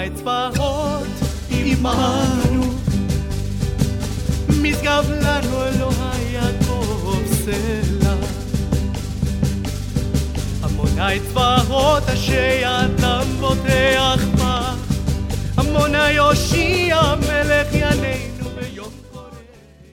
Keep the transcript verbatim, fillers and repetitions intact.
המוני צבאות עמנו, משגב לנו לא היה טוב סלע. המוני צבאות אשר ידם בוטח בה, המוני יושיע